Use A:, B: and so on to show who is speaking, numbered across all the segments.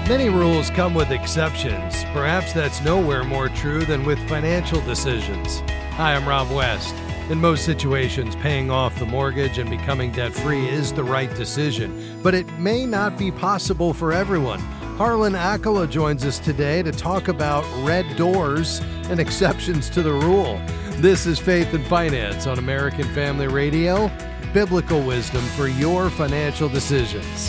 A: Many rules come with exceptions. Perhaps that's nowhere more true than with financial decisions. Hi, I'm Rob West. In most situations, paying off the mortgage and becoming debt-free is the right decision, but it may not be possible for everyone. Harlan Accola joins us today to talk about red doors and exceptions to the rule. This is Faith and Finance on American Family Radio, biblical wisdom for your financial decisions.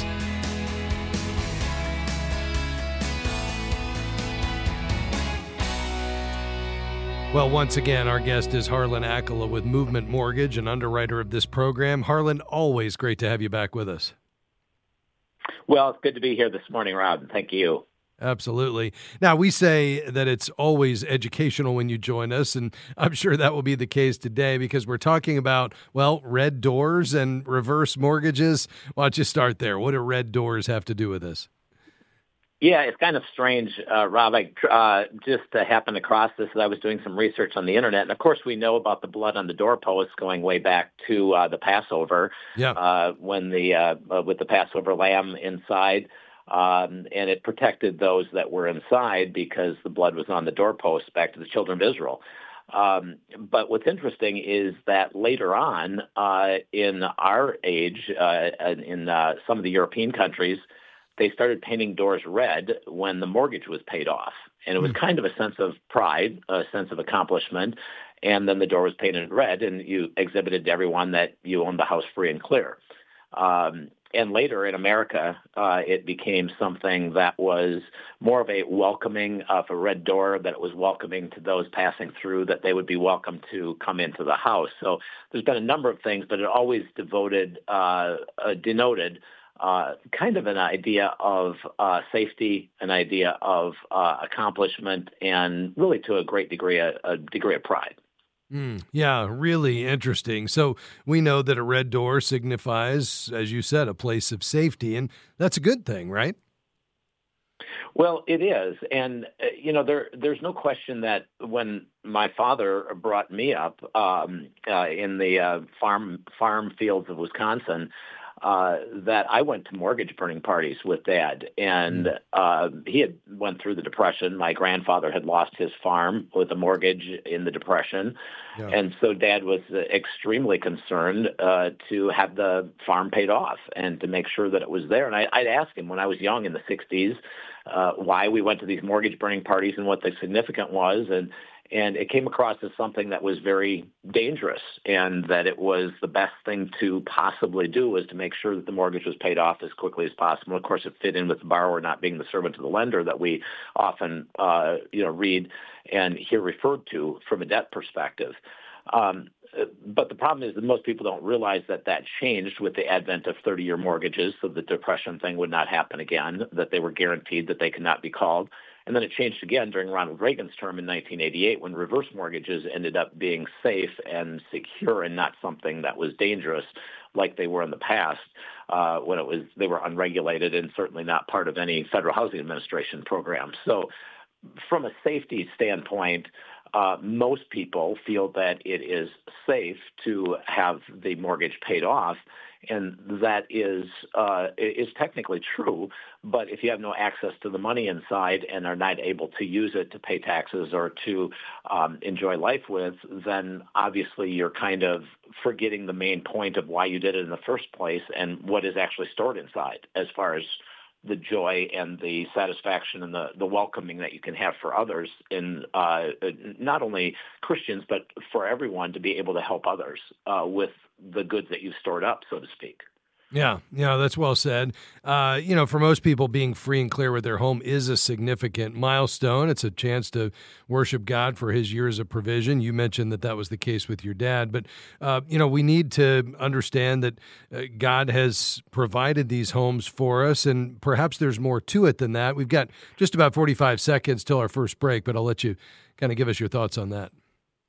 A: Well, once again, our guest is Harlan Accola with Movement Mortgage, an underwriter of this program. Harlan, always great to have you back with us.
B: Well, it's good to be here this morning, Rob. Thank you.
A: Absolutely. Now, we say that it's always educational when you join us, and I'm sure that will be the case today because we're talking about, well, red doors and reverse mortgages. Why don't you start there? What do red doors have to do with this?
B: Yeah, it's kind of strange, Rob. I just happened across this as I was doing some research on the internet. And of course, we know about the blood on the doorposts going way back to the Passover, when with the Passover lamb inside, and it protected those that were inside because the blood was on the doorposts back to the children of Israel. But what's interesting is that later on in our age, in some of the European countries, they started painting doors red when the mortgage was paid off. And it was kind of a sense of pride, a sense of accomplishment. And then the door was painted red, and you exhibited to everyone that you owned the house free and clear. And later in America, it became something that was more of a welcoming of a red door, that it was welcoming to those passing through, that they would be welcome to come into the house. So there's been a number of things, but it always denoted kind of an idea of safety, an idea of accomplishment, and really to a great degree, a degree of pride.
A: Yeah, really interesting. So we know that a red door signifies, as you said, a place of safety, and that's a good thing, right?
B: Well, it is. And, there's no question that when my father brought me up in the farm fields of Wisconsin, that I went to mortgage burning parties with Dad, and he had went through the Depression. My grandfather had lost his farm with a mortgage in the Depression, and so Dad was extremely concerned to have the farm paid off and to make sure that it was there. And I'd ask him when I was young in the 60s why we went to these mortgage burning parties and what the significance was, and it came across as something that was very dangerous, and that it was the best thing to possibly do was to make sure that the mortgage was paid off as quickly as possible. Of course, it fit in with the borrower not being the servant of the lender that we often read and hear referred to from a debt perspective. But the problem is that most people don't realize that changed with the advent of 30-year mortgages, so the Depression thing would not happen again, that they were guaranteed that they could not be called. And then it changed again during Ronald Reagan's term in 1988 when reverse mortgages ended up being safe and secure and not something that was dangerous like they were in the past when they were unregulated and certainly not part of any Federal Housing Administration program. So from a safety standpoint, most people feel that it is safe to have the mortgage paid off, and that is technically true. But if you have no access to the money inside and are not able to use it to pay taxes or to enjoy life with, then obviously you're kind of forgetting the main point of why you did it in the first place and what is actually stored inside as far as the joy and the satisfaction and the welcoming that you can have for others in not only Christians, but for everyone to be able to help others with the goods that you've stored up, so to speak.
A: Yeah, that's well said. For most people, being free and clear with their home is a significant milestone. It's a chance to worship God for his years of provision. You mentioned that was the case with your dad, but, we need to understand that God has provided these homes for us, and perhaps there's more to it than that. We've got just about 45 seconds till our first break, but I'll let you kind of give us your thoughts on that.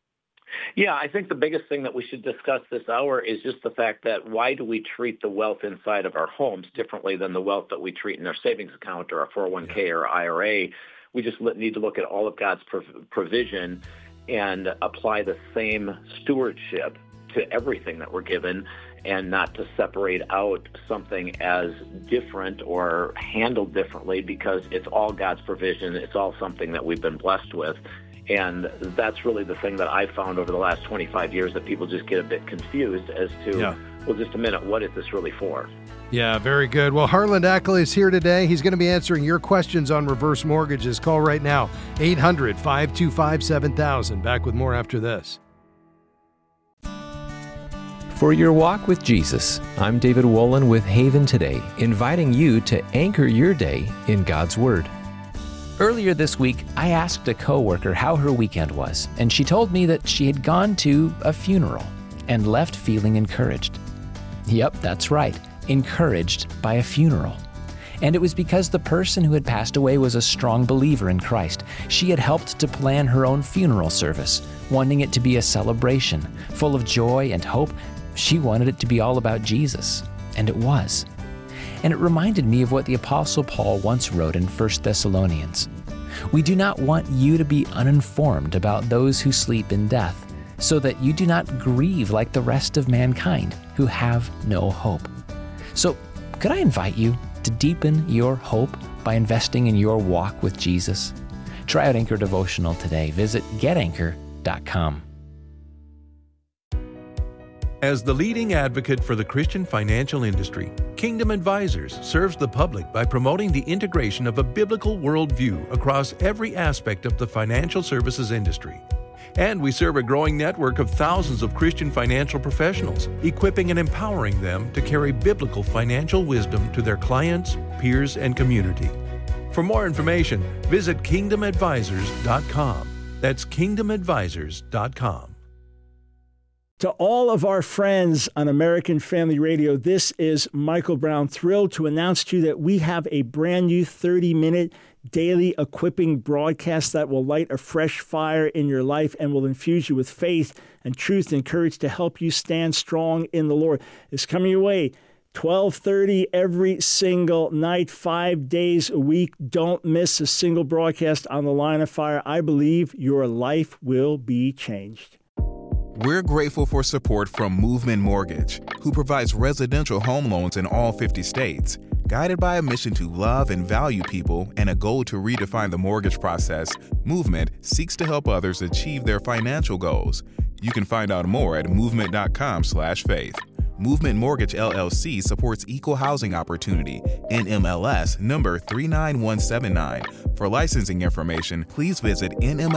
B: Yeah, I think the biggest thing that we should discuss this hour is just the fact that why do we treat the wealth inside of our homes differently than the wealth that we treat in our savings account or our 401k or IRA? We just need to look at all of God's provision and apply the same stewardship to everything that we're given and not to separate out something as different or handled differently, because it's all God's provision. It's all something that we've been blessed with. And that's really the thing that I found over the last 25 years, that people just get a bit confused as to, well, just a minute, what is this really for?
A: Yeah, very good. Well, Harlan Ackerla is here today. He's going to be answering your questions on reverse mortgages. Call right now, 800-525-7000. Back with more after this.
C: For your walk with Jesus, I'm David Wolin with Haven Today, inviting you to anchor your day in God's Word. Earlier this week, I asked a coworker how her weekend was, and she told me that she had gone to a funeral and left feeling encouraged. Yep, that's right. Encouraged by a funeral. And it was because the person who had passed away was a strong believer in Christ. She had helped to plan her own funeral service, wanting it to be a celebration, full of joy and hope. She wanted it to be all about Jesus, and it was. And it reminded me of what the Apostle Paul once wrote in 1 Thessalonians. We do not want you to be uninformed about those who sleep in death, so that you do not grieve like the rest of mankind who have no hope. So, could I invite you to deepen your hope by investing in your walk with Jesus? Try out Anchor Devotional today. Visit getanchor.com.
D: As the leading advocate for the Christian financial industry, Kingdom Advisors serves the public by promoting the integration of a biblical worldview across every aspect of the financial services industry. And we serve a growing network of thousands of Christian financial professionals, equipping and empowering them to carry biblical financial wisdom to their clients, peers, and community. For more information, visit kingdomadvisors.com. That's kingdomadvisors.com.
E: To all of our friends on American Family Radio, this is Michael Brown, thrilled to announce to you that we have a brand new 30-minute daily equipping broadcast that will light a fresh fire in your life and will infuse you with faith and truth and courage to help you stand strong in the Lord. It's coming your way, 12:30 every single night, 5 days a week. Don't miss a single broadcast on the Line of Fire. I believe your life will be changed.
F: We're grateful for support from Movement Mortgage, who provides residential home loans in all 50 states. Guided by a mission to love and value people and a goal to redefine the mortgage process, Movement seeks to help others achieve their financial goals. You can find out more at movement.com/faith. Movement Mortgage LLC supports equal housing opportunity, NMLS number 39179. For licensing information, please visit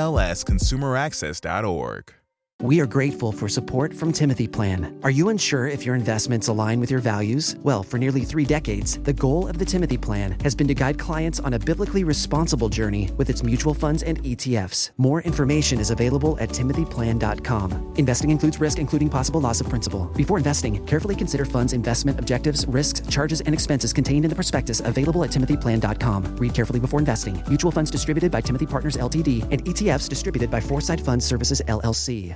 F: nmlsconsumeraccess.org.
G: We are grateful for support from Timothy Plan. Are you unsure if your investments align with your values? Well, for nearly 3 decades, the goal of the Timothy Plan has been to guide clients on a biblically responsible journey with its mutual funds and ETFs. More information is available at timothyplan.com. Investing includes risk, including possible loss of principal. Before investing, carefully consider funds' investment objectives, risks, charges, and expenses contained in the prospectus available at timothyplan.com. Read carefully before investing. Mutual funds distributed by Timothy Partners Ltd. and ETFs distributed by Foresight Fund Services LLC.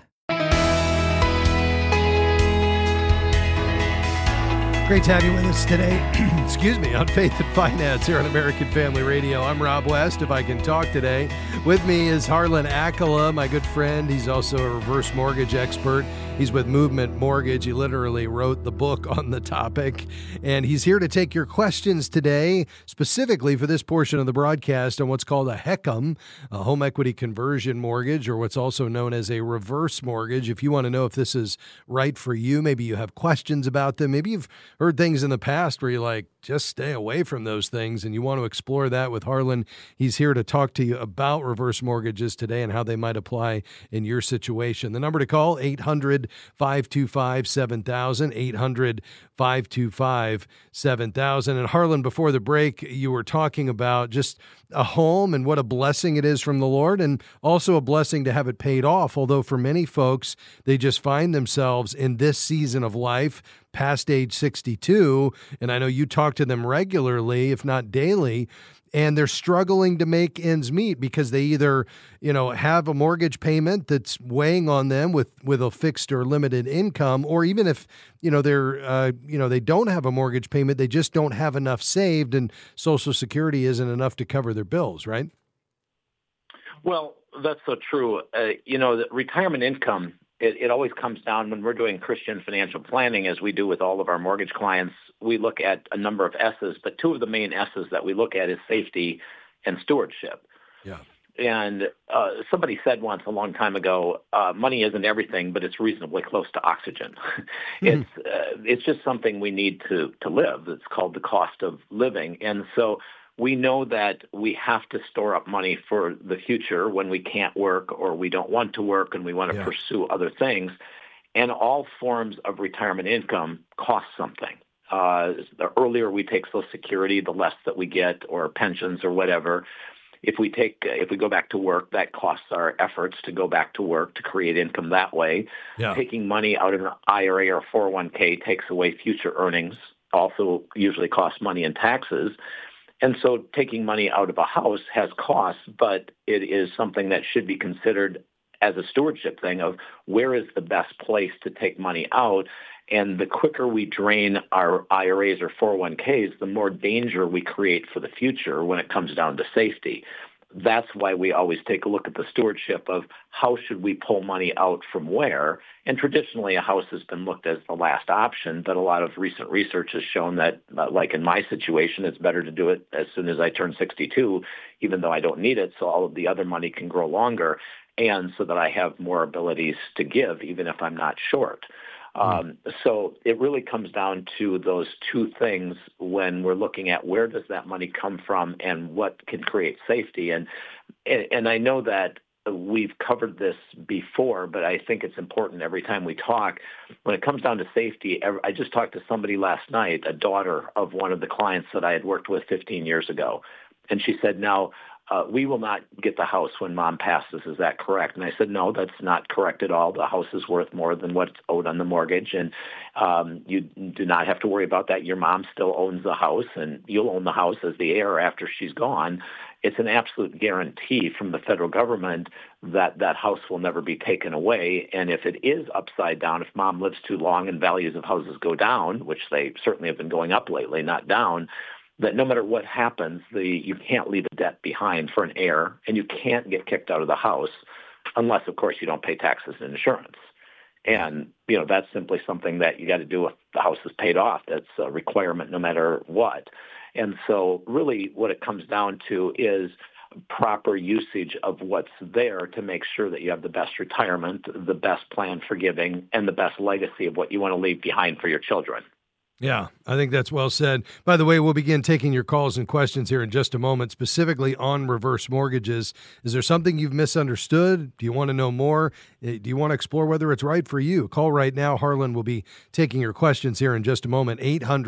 A: Great to have you with us today, excuse me, on Faith and Finance here on American Family Radio. I'm Rob West, if I can talk today. With me is Harlan Ackerla, my good friend. He's also a reverse mortgage expert. He's with Movement Mortgage. He literally wrote the book on the topic. And he's here to take your questions today, specifically for this portion of the broadcast on what's called a HECM, a home equity conversion mortgage, or what's also known as a reverse mortgage. If you want to know if this is right for you, maybe you have questions about them, maybe you've heard things in the past where you're like, just stay away from those things, and you want to explore that with Harlan. He's here to talk to you about reverse mortgages today and how they might apply in your situation. The number to call, 800-525-7000, 800-525-7000. And Harlan, before the break, you were talking about just a home and what a blessing it is from the Lord, and also a blessing to have it paid off. Although for many folks, they just find themselves in this season of life past age 62, and I know you talk to them regularly, if not daily, and they're struggling to make ends meet because they either, have a mortgage payment that's weighing on them with a fixed or limited income, or even if, they're, they don't have a mortgage payment, they just don't have enough saved, and Social Security isn't enough to cover their bills, right?
B: Well, that's so true. The retirement income it always comes down when we're doing Christian financial planning, as we do with all of our mortgage clients. We look at a number of S's, but two of the main S's that we look at is safety and stewardship.
A: Yeah.
B: And somebody said once a long time ago, money isn't everything, but it's reasonably close to oxygen. It's just something we need to live. It's called the cost of living. And so we know that we have to store up money for the future when we can't work or we don't want to work and we want to pursue other things. And all forms of retirement income cost something. The earlier we take Social Security, the less that we get, or pensions or whatever. If we go back to work, that costs our efforts to go back to work to create income that way.
A: Yeah.
B: Taking money out of an IRA or 401k takes away future earnings, also usually costs money in taxes. And so taking money out of a house has costs, but it is something that should be considered as a stewardship thing of where is the best place to take money out. And the quicker we drain our IRAs or 401ks, the more danger we create for the future when it comes down to safety. That's why we always take a look at the stewardship of how should we pull money out from where. And traditionally, a house has been looked as the last option, but a lot of recent research has shown that, like in my situation, it's better to do it as soon as I turn 62, even though I don't need it, so all of the other money can grow longer, and so that I have more abilities to give, even if I'm not short. So it really comes down to those two things when we're looking at where does that money come from and what can create safety. And I know that we've covered this before, but I think it's important every time we talk. When it comes down to safety, I just talked to somebody last night, a daughter of one of the clients that I had worked with 15 years ago. And she said, now, we will not get the house when Mom passes. Is that correct? And I said, no, that's not correct at all. The house is worth more than what's owed on the mortgage, and you do not have to worry about that. Your mom still owns the house, and you'll own the house as the heir after she's gone. It's an absolute guarantee from the federal government that that house will never be taken away. And if it is upside down, if Mom lives too long and values of houses go down, which they certainly have been going up lately, not down, that no matter what happens, you can't leave a debt behind for an heir, and you can't get kicked out of the house unless, of course, you don't pay taxes and insurance. And, that's simply something that you got to do if the house is paid off. That's a requirement no matter what. And so really what it comes down to is proper usage of what's there to make sure that you have the best retirement, the best plan for giving, and the best legacy of what you want to leave behind for your children.
A: Yeah, I think that's well said. By the way, we'll begin taking your calls and questions here in just a moment, specifically on reverse mortgages. Is there something you've misunderstood? Do you want to know more? Do you want to explore whether it's right for you? Call right now. Harlan will be taking your questions here in just a moment.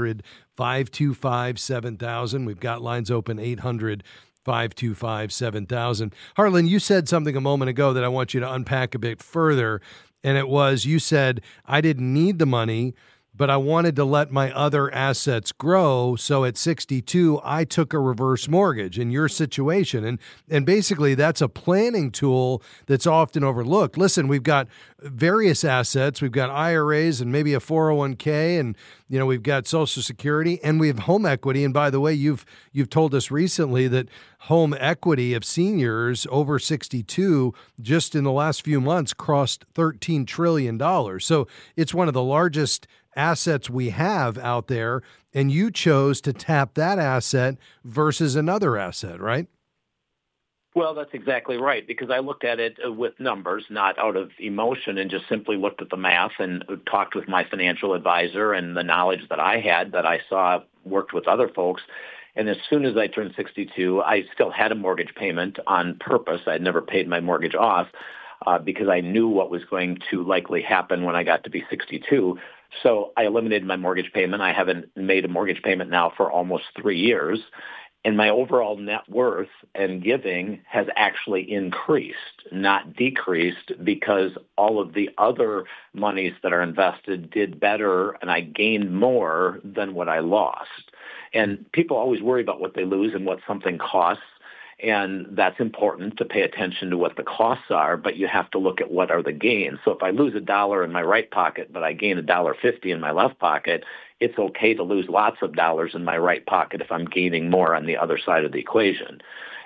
A: 800-525-7000. We've got lines open, 800-525-7000. Harlan, you said something a moment ago that I want you to unpack a bit further, and it was, you said, I didn't need the money, but I wanted to let my other assets grow. So at 62, I took a reverse mortgage in your situation. And basically, that's a planning tool that's often overlooked. Listen, we've got various assets. We've got IRAs and maybe a 401k, and we've got Social Security, and we have home equity. And by the way, you've told us recently that home equity of seniors over 62 just in the last few months crossed $13 trillion. So it's one of the largest assets we have out there, and you chose to tap that asset versus another asset, right?
B: Well, that's exactly right, because I looked at it with numbers, not out of emotion, and just simply looked at the math and talked with my financial advisor and the knowledge that I had that I saw worked with other folks. And as soon as I turned 62, I still had a mortgage payment on purpose. I'd never paid my mortgage off because I knew what was going to likely happen when I got to be 62. So I eliminated my mortgage payment. I haven't made a mortgage payment now for almost 3 years. And my overall net worth and giving has actually increased, not decreased, because all of the other monies that are invested did better and I gained more than what I lost. And people always worry about what they lose and what something costs. And that's important to pay attention to what the costs are, but you have to look at what are the gains. So if I lose $1 in my right pocket, but I gain $1.50 in my left pocket, it's okay to lose lots of dollars in my right pocket if I'm gaining more on the other side of the equation.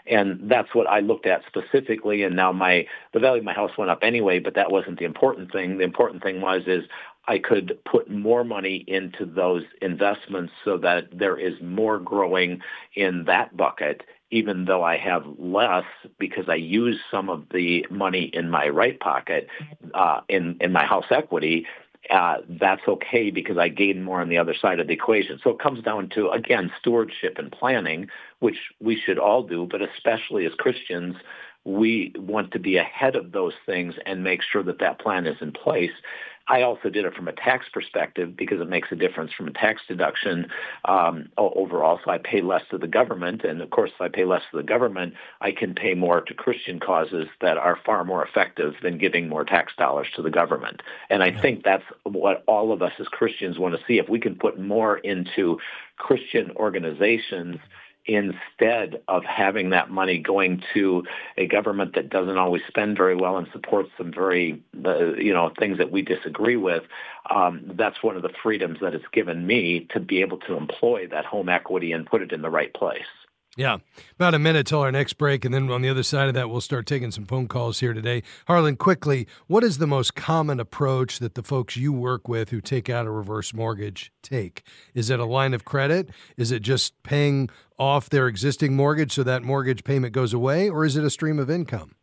B: And that's what I looked at specifically. And now the value of my house went up anyway, but that wasn't the important thing. The important thing is I could put more money into those investments so that there is more growing in that bucket, even though I have less because I use some of the money in my right pocket in my house equity. That's okay because I gain more on the other side of the equation. So it comes down to, again, stewardship and planning, which we should all do, but especially as Christians, we want to be ahead of those things and make sure that plan is in place. I also did it from a tax perspective because it makes a difference from a tax deduction overall. So I pay less to the government. And, of course, if I pay less to the government, I can pay more to Christian causes that are far more effective than giving more tax dollars to the government. And I think that's what all of us as Christians want to see. If we can put more into Christian organizations instead of having that money going to a government that doesn't always spend very well and supports some very, things that we disagree with, that's one of the freedoms that it's given me to be able to employ that home equity and put it in the right place.
A: Yeah, about a minute till our next break, and then on the other side of that, we'll start taking some phone calls here today. Harlan, quickly, what is the most common approach that the folks you work with who take out a reverse mortgage take? Is it a line of credit? Is it just paying off their existing mortgage so that mortgage payment goes away, or is it a stream of income?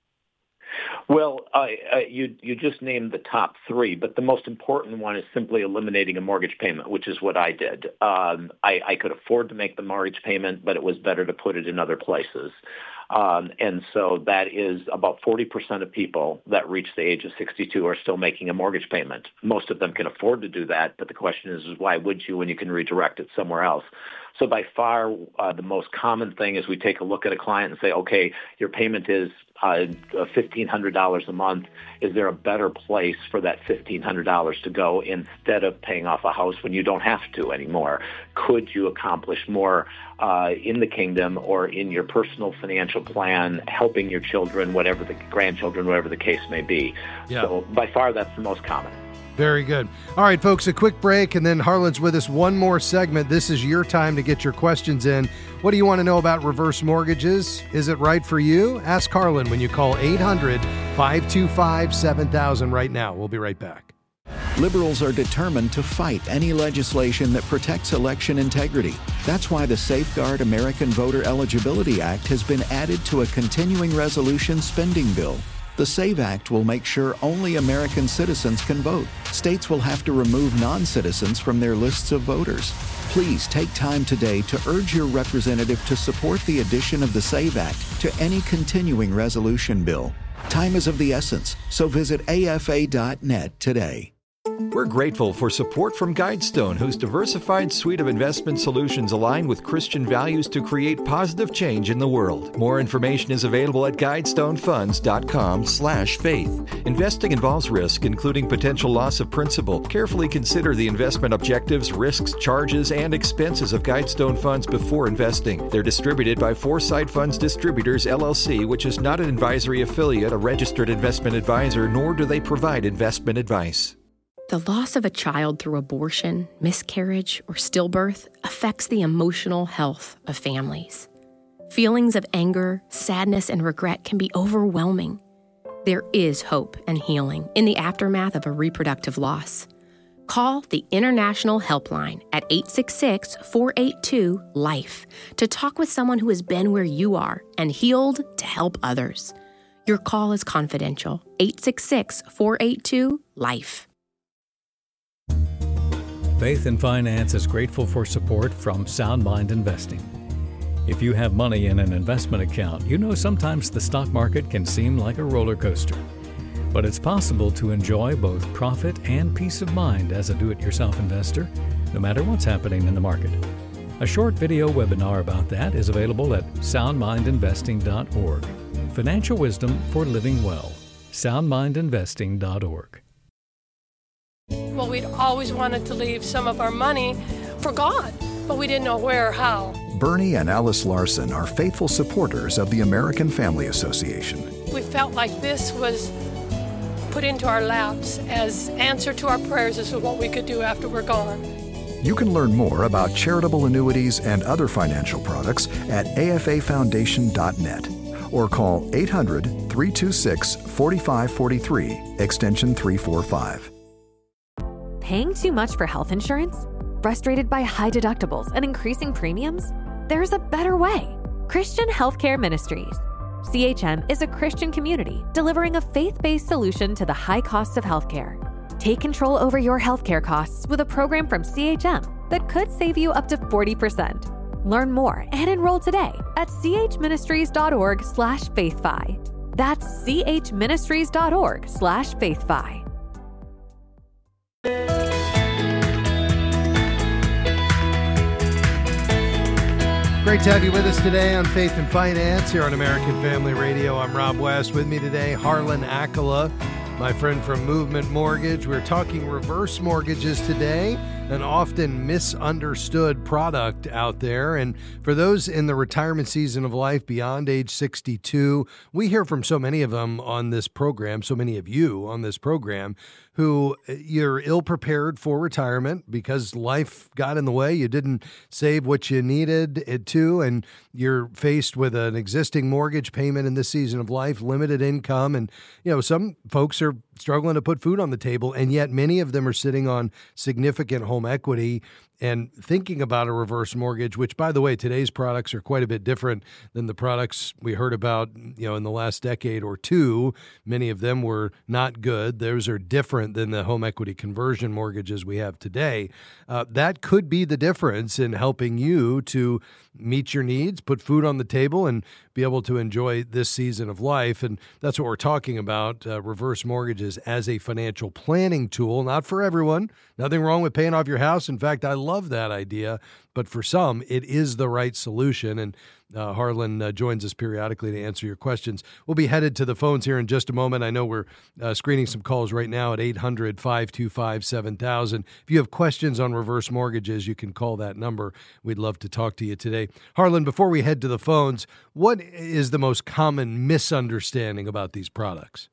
B: Well, you just named the top three, but the most important one is simply eliminating a mortgage payment, which is what I did. I could afford to make the mortgage payment, but it was better to put it in other places. And so that is about 40% of people that reach the age of 62 are still making a mortgage payment. Most of them can afford to do that, but the question is why would you when you can redirect it somewhere else? So by far, the most common thing is we take a look at a client and say, okay, your payment is $1,500 a month. Is there a better place for that $1,500 to go instead of paying off a house when you don't have to anymore? Could you accomplish more in the kingdom or in your personal financial plan, helping your children, grandchildren, whatever the case may be?
A: Yeah.
B: So by far, that's the most common.
A: Very good. All right, folks, a quick break, and then Harlan's with us one more segment. This is your time to get your questions in. What do you want to know about reverse mortgages? Is it right for you? Ask Harlan when you call 800-525-7000 right now. We'll be right back.
H: Liberals are determined to fight any legislation that protects election integrity. That's why the Safeguard American Voter Eligibility Act has been added to a continuing resolution spending bill. The SAVE Act will make sure only American citizens can vote. States will have to remove non-citizens from their lists of voters. Please take time today to urge your representative to support the addition of the SAVE Act to any continuing resolution bill. Time is of the essence, so visit afa.net today.
I: We're grateful for support from Guidestone, whose diversified suite of investment solutions align with Christian values to create positive change in the world. More information is available at guidestonefunds.com/faith. Investing involves risk, including potential loss of principal. Carefully consider the investment objectives, risks, charges, and expenses of Guidestone Funds before investing. They're distributed by Foresight Funds Distributors, LLC, which is not an advisory affiliate, a registered investment advisor, nor do they provide investment advice.
J: The loss of a child through abortion, miscarriage, or stillbirth affects the emotional health of families. Feelings of anger, sadness, and regret can be overwhelming. There is hope and healing in the aftermath of a reproductive loss. Call the International Helpline at 866-482-LIFE to talk with someone who has been where you are and healed to help others. Your call is confidential. 866-482-LIFE.
K: Faith and Finance is grateful for support from Sound Mind Investing. If you have money in an investment account, you know sometimes the stock market can seem like a roller coaster. But it's possible to enjoy both profit and peace of mind as a do-it-yourself investor, no matter what's happening in the market. A short video webinar about that is available at soundmindinvesting.org. Financial wisdom for living well. soundmindinvesting.org.
L: Well, we'd always wanted to leave some of our money for God, but we didn't know where or how.
M: Bernie and Alice Larson are faithful supporters of the American Family Association.
L: We felt like this was put into our laps as answer to our prayers as to what we could do after we're gone.
M: You can learn more about charitable annuities and other financial products at afafoundation.net or call 800-326-4543, extension 345.
N: Paying too much for health insurance? Frustrated by high deductibles and increasing premiums? There's a better way. Christian Healthcare Ministries. CHM is a Christian community delivering a faith-based solution to the high costs of healthcare. Take control over your healthcare costs with a program from CHM that could save you up to 40%. Learn more and enroll today at chministries.org/faithfi. That's chministries.org/faithfi.
A: Great to have you with us today on Faith and Finance here on American Family Radio. I'm Rob West. With me today, Harlan Akala, my friend from Movement Mortgage. We're talking reverse mortgages today, an often misunderstood product out there. And for those in the retirement season of life beyond age 62, we hear from so many of them on this program, so many of you on this program, who you're ill-prepared for retirement because life got in the way. You didn't save what you needed it to, and you're faced with an existing mortgage payment in this season of life, limited income, and some folks are struggling to put food on the table, and yet many of them are sitting on significant home equity and thinking about a reverse mortgage, which, by the way, today's products are quite a bit different than the products we heard about, in the last decade or two. Many of them were not good. Those are different than the home equity conversion mortgages we have today. That could be the difference in helping you to meet your needs, put food on the table, and be able to enjoy this season of life. And that's what we're talking about, reverse mortgages as a financial planning tool. Not for everyone. Nothing wrong with paying off your house. In fact, I love that idea. But for some, it is the right solution. And Harlan joins us periodically to answer your questions. We'll be headed to the phones here in just a moment. I know we're screening some calls right now at 800-525-7000. If you have questions on reverse mortgages, you can call that number. We'd love to talk to you today. Harlan, before we head to the phones, what is the most common misunderstanding about these products?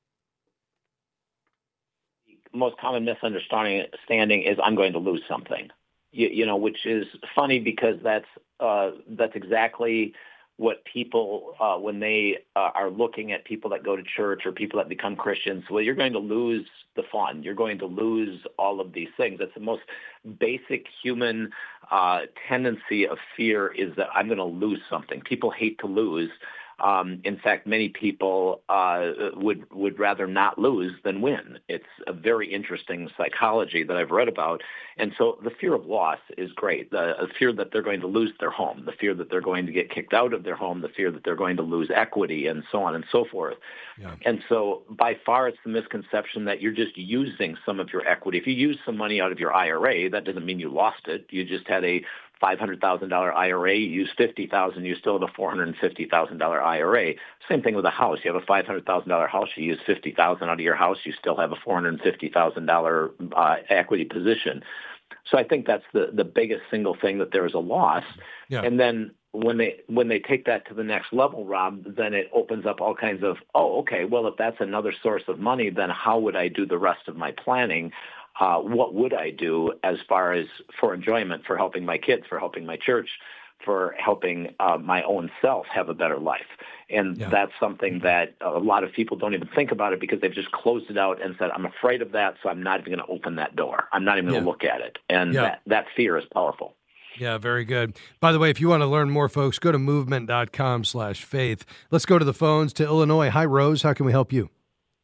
B: The most common misunderstanding is I'm going to lose something. Which is funny because that's exactly what people, when they are looking at people that go to church or people that become Christians, well, you're going to lose the fun. You're going to lose all of these things. That's the most basic human tendency of fear, is that I'm going to lose something. People hate to lose. In fact, many people would rather not lose than win. It's a very interesting psychology that I've read about. And so the fear of loss is great. The fear that they're going to lose their home, the fear that they're going to get kicked out of their home, the fear that they're going to lose equity, and so on and so forth. Yeah. And so by far, it's the misconception that you're just using some of your equity. If you use some money out of your IRA, that doesn't mean you lost it. You just had a $500,000 IRA, you use $50,000, you still have a $450,000 IRA. Same thing with a house. You have a $500,000 house, you use $50,000 out of your house, you still have a $450,000 equity position. So I think that's the biggest single thing, that there is a loss. Yeah. And then when they take that to the next level, Rob, then it opens up all kinds of, if that's another source of money, then how would I do the rest of my planning? What would I do as far as for enjoyment, for helping my kids, for helping my church, for helping my own self have a better life? And that's something that a lot of people don't even think about it, because they've just closed it out and said, I'm afraid of that, so I'm not even going to open that door. I'm not even going to look at it. And that fear is powerful.
A: Yeah, very good. By the way, if you want to learn more, folks, go to movement.com/faith. Let's go to the phones to Illinois. Hi, Rose. How can we help you?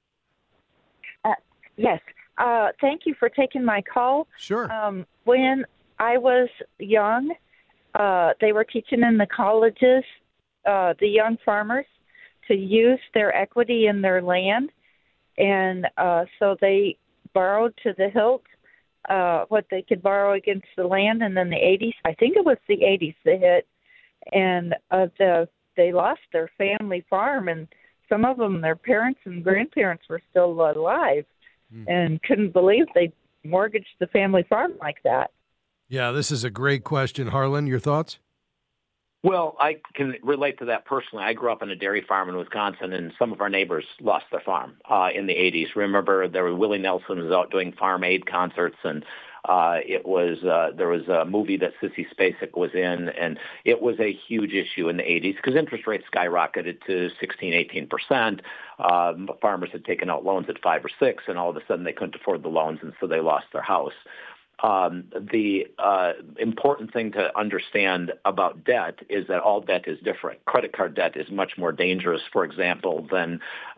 O: Yes. Thank you for taking my call.
A: Sure.
O: When I was young, they were teaching in the colleges, the young farmers, to use their equity in their land. And so they borrowed to the hilt what they could borrow against the land. And then the 80s, I think it was the 80s, they hit. And they lost their family farm. And some of them, their parents and grandparents were still alive. And couldn't believe they mortgaged the family farm like that.
A: Yeah, this is a great question. Harlan, your thoughts?
B: Well, I can relate to that personally. I grew up on a dairy farm in Wisconsin, and some of our neighbors lost their farm in the 80s. Remember, Willie Nelson was out doing Farm Aid concerts, and there was a movie that Sissy Spacek was in, and it was a huge issue in the 80s because interest rates skyrocketed to 16-18%. Farmers had taken out loans at 5 or 6, and all of a sudden they couldn't afford the loans, and so they lost their house. The important thing to understand about debt is that all debt is different. Credit card debt is much more dangerous, for example, than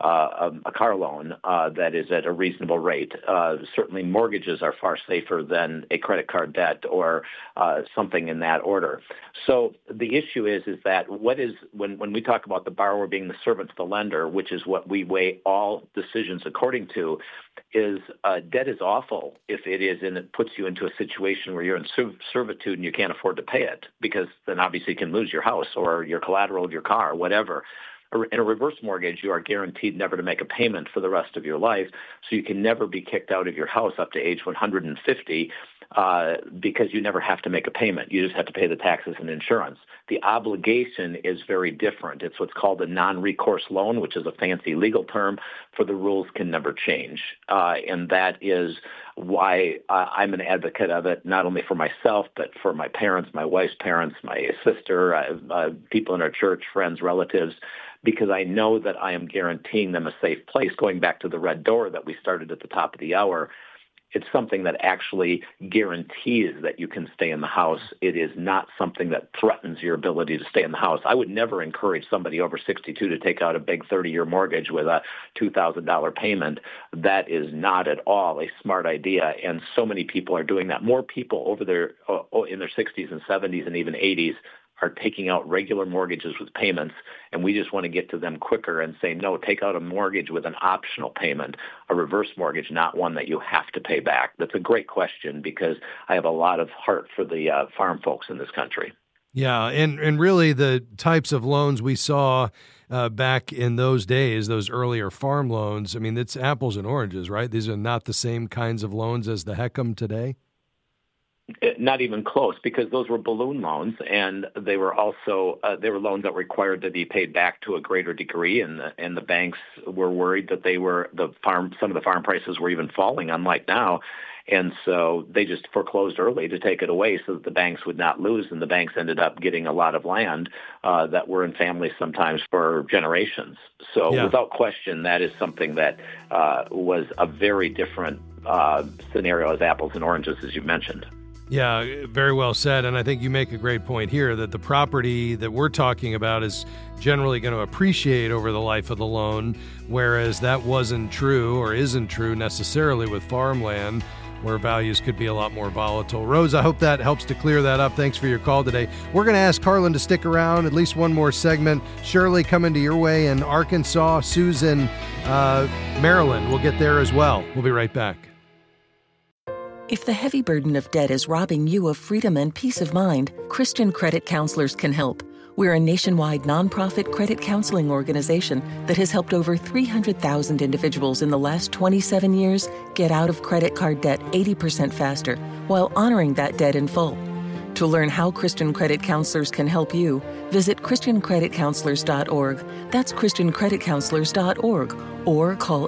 B: a car loan that is at a reasonable rate. Certainly mortgages are far safer than a credit card debt or something in that order. So the issue is that when we talk about the borrower being the servant to the lender, which is what we weigh all decisions according to, is debt is awful if it is, and it puts you into a situation where you're in servitude and you can't afford to pay it, because then obviously you can lose your house or your collateral of your car or whatever. In a reverse mortgage, you are guaranteed never to make a payment for the rest of your life, so you can never be kicked out of your house up to age 150 because you never have to make a payment. You just have to pay the taxes and insurance. The obligation is very different. It's what's called a non-recourse loan, which is a fancy legal term for the rules can never change. And that is why I'm an advocate of it, not only for myself, but for my parents, my wife's parents, my sister, people in our church, friends, relatives, because I know that I am guaranteeing them a safe place. Going back to the red door that we started at the top of the hour, it's something that actually guarantees that you can stay in the house. It is not something that threatens your ability to stay in the house. I would never encourage somebody over 62 to take out a big 30-year mortgage with a $2,000 payment. That is not at all a smart idea, and so many people are doing that. More people over in their 60s and 70s and even 80s are taking out regular mortgages with payments, and we just want to get to them quicker and say, no, take out a mortgage with an optional payment, a reverse mortgage, not one that you have to pay back. That's a great question because I have a lot of heart for the farm folks in this country.
A: Yeah, and really the types of loans we saw back in those days, those earlier farm loans, I mean, it's apples and oranges, right? These are not the same kinds of loans as the HECM today?
B: Not even close, because those were balloon loans, and they were also loans that required to be paid back to a greater degree, and the banks were worried that some of the farm prices were even falling, unlike now, and so they just foreclosed early to take it away so that the banks would not lose, and the banks ended up getting a lot of land that were in families sometimes for generations. So without question, that is something that was a very different scenario as apples and oranges, as you mentioned.
A: Yeah, very well said. And I think you make a great point here that the property that we're talking about is generally going to appreciate over the life of the loan, whereas that wasn't true or isn't true necessarily with farmland, where values could be a lot more volatile. Rose, I hope that helps to clear that up. Thanks for your call today. We're going to ask Carlin to stick around, at least one more segment. Shirley coming to your way in Arkansas. Susan, Maryland. We'll get there as well. We'll be right back.
P: If the heavy burden of debt is robbing you of freedom and peace of mind, Christian Credit Counselors can help. We're a nationwide nonprofit credit counseling organization that has helped over 300,000 individuals in the last 27 years get out of credit card debt 80% faster while honoring that debt in full. To learn how Christian Credit Counselors can help you, visit ChristianCreditCounselors.org. That's ChristianCreditCounselors.org, or call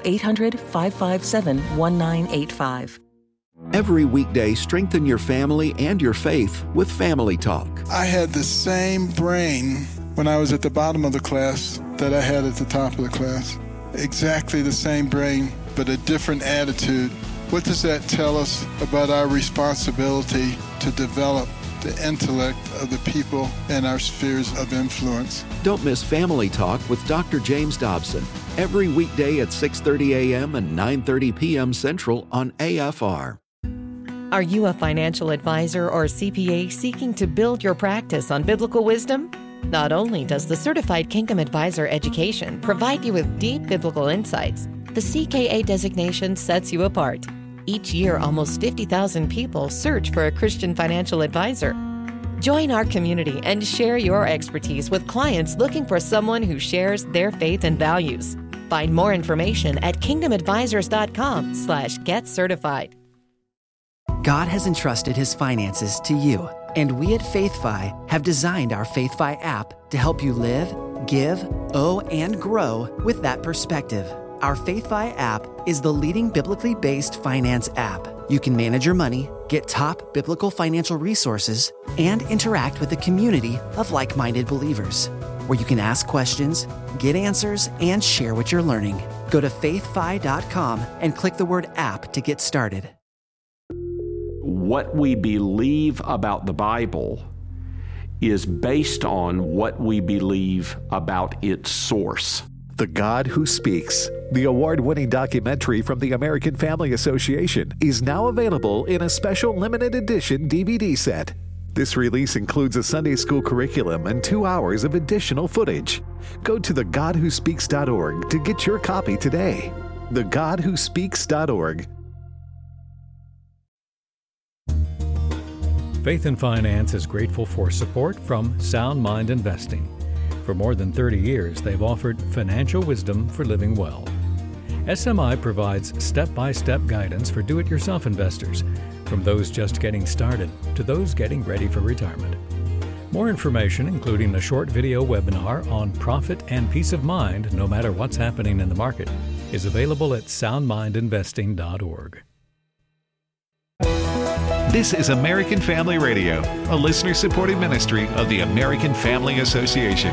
P: 800-557-1985.
H: Every weekday, strengthen your family and your faith with Family Talk.
Q: I had the same brain when I was at the bottom of the class that I had at the top of the class. Exactly the same brain, but a different attitude. What does that tell us about our responsibility to develop the intellect of the people in our spheres of influence?
H: Don't miss Family Talk with Dr. James Dobson every weekday at 6:30 a.m. and 9:30 p.m. Central on AFR.
R: Are you a financial advisor or CPA seeking to build your practice on biblical wisdom? Not only does the Certified Kingdom Advisor education provide you with deep biblical insights, the CKA designation sets you apart. Each year, almost 50,000 people search for a Christian financial advisor. Join our community and share your expertise with clients looking for someone who shares their faith and values. Find more information at kingdomadvisors.com/getcertified.
G: God has entrusted His finances to you. And we at FaithFi have designed our FaithFi app to help you live, give, owe, and grow with that perspective. Our FaithFi app is the leading biblically based finance app. You can manage your money, get top biblical financial resources, and interact with a community of like-minded believers, where you can ask questions, get answers, and share what you're learning. Go to faithfi.com and click the word app to get started.
S: What we believe about the Bible is based on what we believe about its source.
T: The God Who Speaks, the award-winning documentary from the American Family Association, is now available in a special limited edition DVD set. This release includes a Sunday school curriculum and 2 hours of additional footage. Go to thegodwhospeaks.org to get your copy today. thegodwhospeaks.org.
K: Faith and Finance is grateful for support from Sound Mind Investing. For more than 30 years, they've offered financial wisdom for living well. SMI provides step-by-step guidance for do-it-yourself investors, from those just getting started to those getting ready for retirement. More information, including a short video webinar on profit and peace of mind no matter what's happening in the market, is available at soundmindinvesting.org.
T: This is American Family Radio, a listener-supported ministry of the American Family Association.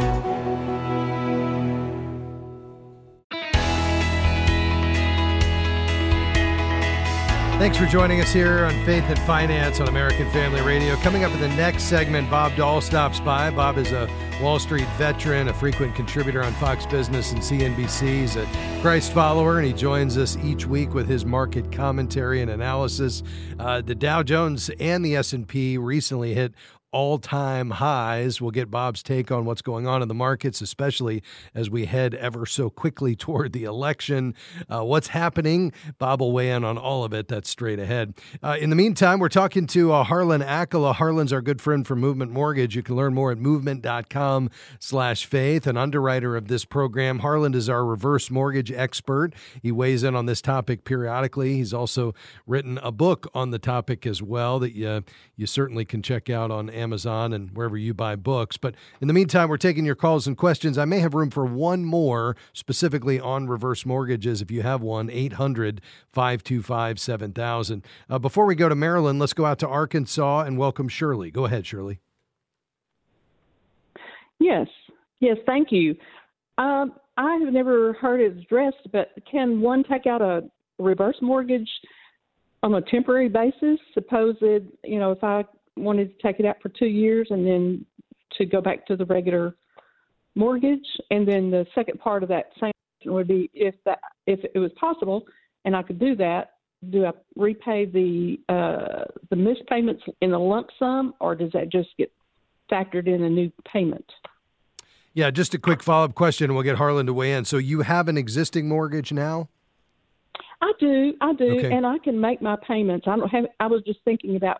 A: Thanks for joining us here on Faith and Finance on American Family Radio. Coming up in the next segment, Bob Dahl stops by. Bob is a Wall Street veteran, a frequent contributor on Fox Business and CNBC. He's a Christ follower, and he joins us each week with his market commentary and analysis. The Dow Jones and the S&P recently hit all-time highs. We'll get Bob's take on what's going on in the markets, especially as we head ever so quickly toward the election. What's happening? Bob will weigh in on all of it. That's straight ahead. In the meantime, we're talking to Harlan Akela. Harlan's our good friend from Movement Mortgage. You can learn more at movement.com/faith, an underwriter of this program. Harlan is our reverse mortgage expert. He weighs in on this topic periodically. He's also written a book on the topic as well that you certainly can check out on Amazon and wherever you buy books. But in the meantime, we're taking your calls and questions. I may have room for one more specifically on reverse mortgages. If you have one, 800-525-7000. Before we go to Maryland, let's go out to Arkansas and welcome Shirley. Go ahead, Shirley.
U: Yes, thank you. I have never heard it addressed, but can one take out a reverse mortgage on a temporary basis? Suppose it, if I wanted to take it out for 2 years and then to go back to the regular mortgage. And then the second part of that same would be if it was possible and I could do that, do I repay the missed payments in a lump sum, or does that just get factored in a new payment?
A: Yeah, just a quick follow-up question, and we'll get Harlan to weigh in. So you have an existing mortgage now?
U: I do,
A: Okay.
U: And I can make my payments. I was just thinking about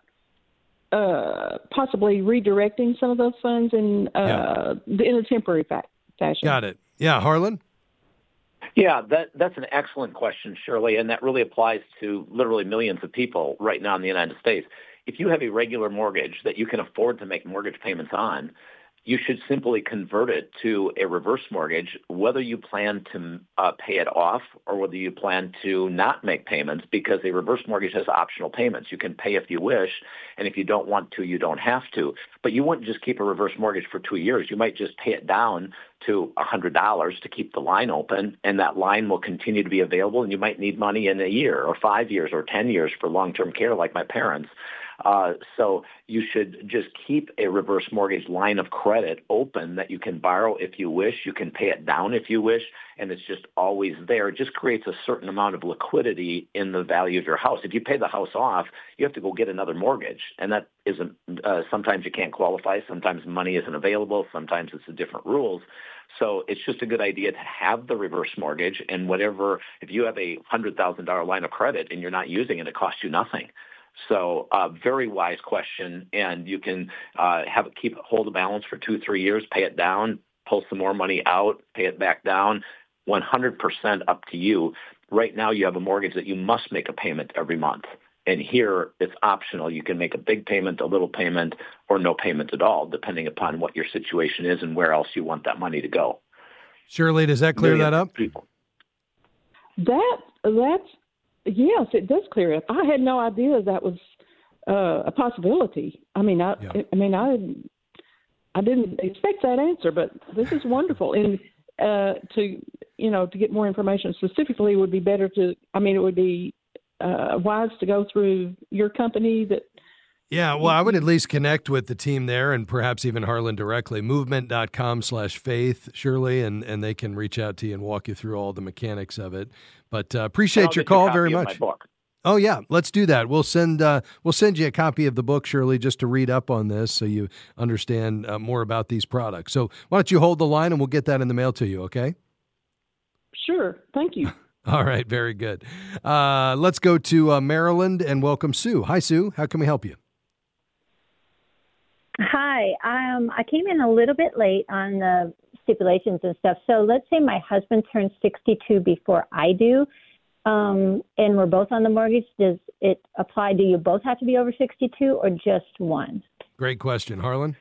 U: possibly redirecting some of those funds in a temporary fashion.
A: Got it. Yeah, Harlan?
B: Yeah, that's an excellent question, Shirley, and that really applies to literally millions of people right now in the United States. If you have a regular mortgage that you can afford to make mortgage payments on, you should simply convert it to a reverse mortgage, whether you plan to pay it off or whether you plan to not make payments, because a reverse mortgage has optional payments. You can pay if you wish, and if you don't want to, you don't have to. But you wouldn't just keep a reverse mortgage for 2 years. You might just pay it down to $100 to keep the line open, and that line will continue to be available, and you might need money in a year or 5 years or 10 years for long-term care like my parents. So you should just keep a reverse mortgage line of credit open that you can borrow if you wish. You can pay it down if you wish, and it's just always there. It just creates a certain amount of liquidity in the value of your house. If you pay the house off, you have to go get another mortgage, and that isn't. Sometimes you can't qualify. Sometimes money isn't available. Sometimes it's the different rules. So it's just a good idea to have the reverse mortgage, and whatever. If you have a $100,000 line of credit and you're not using it, it costs you nothing. So very wise question, and you can hold a balance for 2-3 years, pay it down, pull some more money out, pay it back down, 100% up to you. Right now you have a mortgage that you must make a payment every month. And here, it's optional. You can make a big payment, a little payment, or no payment at all, depending upon what your situation is and where else you want that money to go.
A: Shirley, does that clear that up?
U: That's yes, it does clear it up. I had no idea that was a possibility. I didn't expect that answer, but this is wonderful. And to get more information specifically would be better it would be wise to go through your company that.
A: Yeah, well, I would at least connect with the team there and perhaps even Harlan directly. Movement.com/faith, Shirley, and they can reach out to you and walk you through all the mechanics of it. But appreciate your call very much. Oh, yeah, let's do that. We'll send you a copy of the book, Shirley, just to read up on this so you understand more about these products. So why don't you hold the line and we'll get that in the mail to you, okay?
U: Sure. Thank you.
A: All right, very good. Let's go to Maryland and welcome Sue. Hi, Sue. How can we help you?
C: Hi. I came in a little bit late on the stipulations and stuff. So let's say my husband turns 62 before I do, and we're both on the mortgage. Does it apply? Do you both have to be over 62 or just one?
A: Great question. Harlan?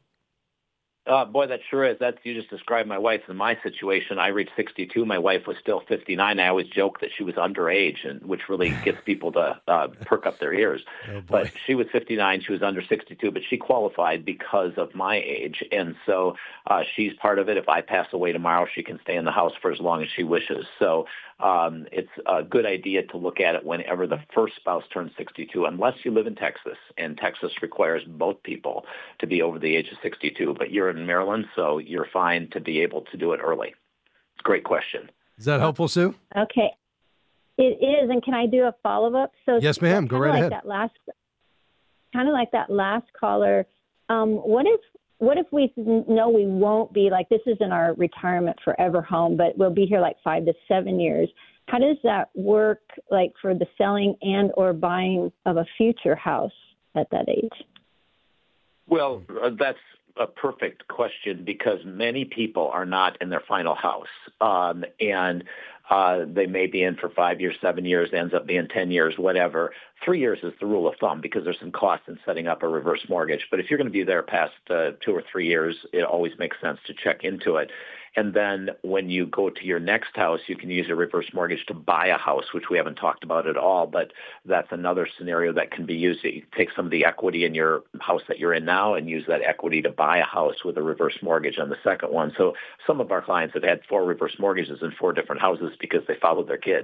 B: Boy, that sure is. You just described my wife and my situation. I reached 62. My wife was still 59. I always joke that she was underage, which really gets people to perk up their ears.
A: Oh,
B: but she was 59. She was under 62, but she qualified because of my age. And so she's part of it. If I pass away tomorrow, she can stay in the house for as long as she wishes. So it's a good idea to look at it whenever the first spouse turns 62, unless you live in Texas. And Texas requires both people to be over the age of 62. But you're in Maryland, so you're fine to be able to do it early. Great question.
A: Is that helpful, Sue?
C: Okay. It is. And can I do a follow-up? So
A: yes, ma'am. Go right ahead.
C: Kind of like that last caller. What if we know we won't be, like, this isn't our retirement forever home, but we'll be here like 5 to 7 years? How does that work, like, for the selling and or buying of a future house at that age?
B: Well, that's a perfect question because many people are not in their final house. And they may be in for 5 years, 7 years, ends up being 10 years, whatever. 3 years is the rule of thumb because there's some cost in setting up a reverse mortgage. But if you're going to be there past 2 or 3 years, it always makes sense to check into it. And then when you go to your next house, you can use a reverse mortgage to buy a house, which we haven't talked about at all, but that's another scenario that can be used. You take some of the equity in your house that you're in now and use that equity to buy a house with a reverse mortgage on the second one. So some of our clients have had 4 reverse mortgages in 4 different houses because they followed their kids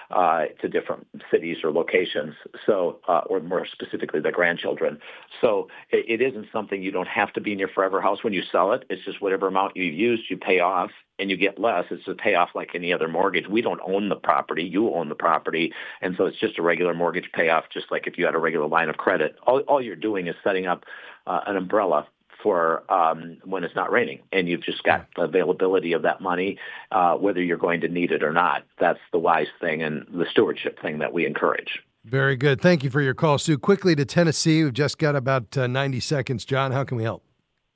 B: to different cities or locations, so or more specifically the grandchildren. So it isn't something you don't have to be in your forever house when you sell it. It's just whatever amount you've used, you pay off and you get less. It's a payoff like any other mortgage. We don't own the property. You own the property. And so it's just a regular mortgage payoff, just like if you had a regular line of credit. All you're doing is setting up an umbrella for when it's not raining, and you've just got the availability of that money, whether you're going to need it or not. That's the wise thing and the stewardship thing that we encourage.
A: Very good. Thank you for your call, Sue. Quickly to Tennessee. We've just got about 90 seconds. John, how can we help?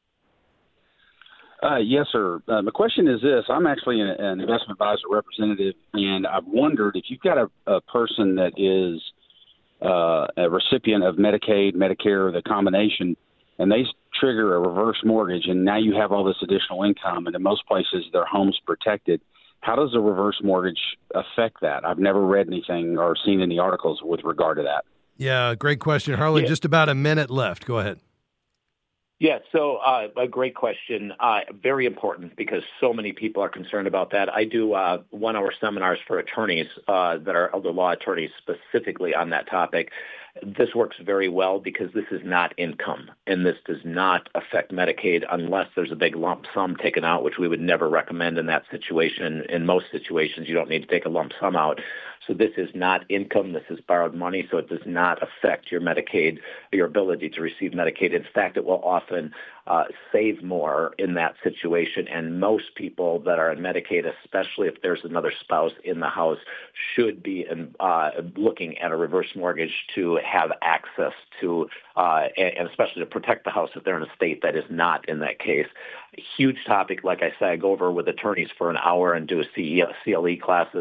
V: Yes, sir. My question is this. I'm actually an investment advisor representative, and I've wondered if you've got a person that is a recipient of Medicaid, Medicare, the combination, and they trigger a reverse mortgage, and now you have all this additional income, and in most places their home's protected. How does a reverse mortgage affect that? I've never read anything or seen any articles with regard to that.
A: Yeah, great question. Harlan, just about a minute left. Go ahead.
B: Yeah, so a great question. Very important because so many people are concerned about that. I do 1-hour seminars for attorneys that are elder law attorneys specifically on that topic. This works very well because this is not income, and this does not affect Medicaid unless there's a big lump sum taken out, which we would never recommend in that situation. In most situations, you don't need to take a lump sum out. So this is not income. This is borrowed money, so it does not affect your Medicaid, your ability to receive Medicaid. In fact, it will often save more in that situation. And most people that are in Medicaid, especially if there's another spouse in the house, should be looking at a reverse mortgage to have access to, and especially to protect the house if they're in a state that is not in that case. Huge topic. Like I said, I go over with attorneys for an hour and do CLE classes.